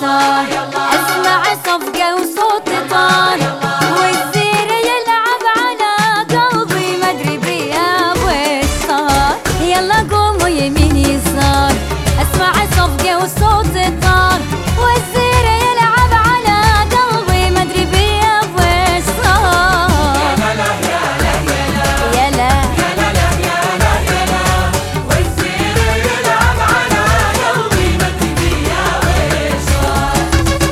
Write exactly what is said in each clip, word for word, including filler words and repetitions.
صار، اسمع صفقة وصوت طار، والزير يلعب على قلبي مدري بيا ويش صار. يلا قوموا يمين يسار، اسمع صفقة وصوت طار، والزير يلعب على قلبي مدري بيا ويش صار. يا لا يا لا يا لا يا لا يا لا يا لا، والزير يلعب على قلبي مدري بيا ويش صار.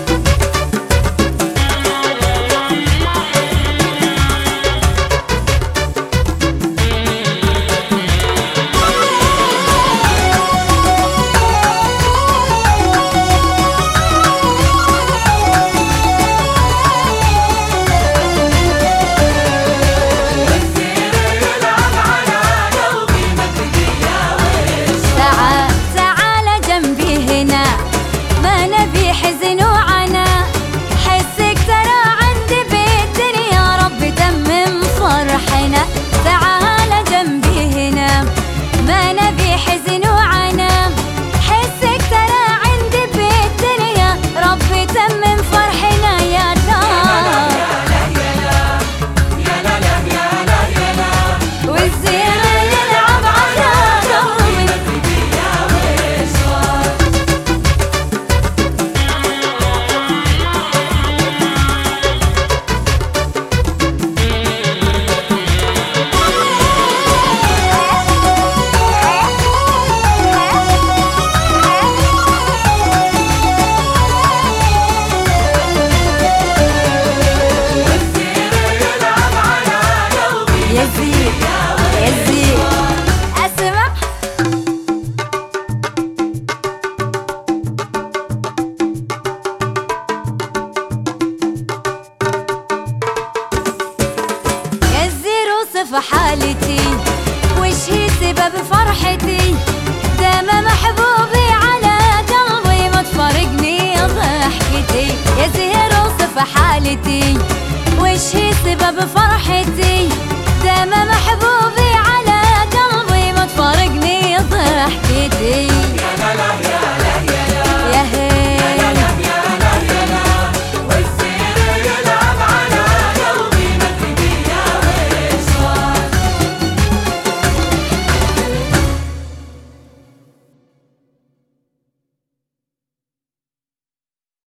في حالتي وش هي سبب فرحتي، دام محبوبي على قلبي ما تفارقني ضحكتي. يا زهر وصف حالتي وش هي سبب فرحتي،